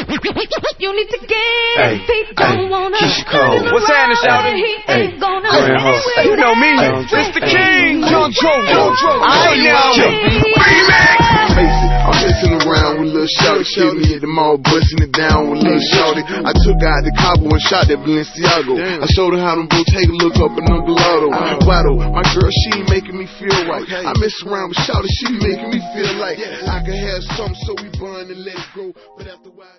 You need to get if he don't wanna. What's happening, shawty? He ain't gonna. You know me, Mr. King. I I'm messing around with Lil Shawty, shit me at the mall, busting it down with Lil Shawty. I took her out the Cabo and shot that Balenciaga. I showed her how them Bottega look up in the gelato. Waddle, my girl, she ain't making me feel right. I mess around with Shawty, she making me feel like I can have something, so we bun and let it go. But after a while.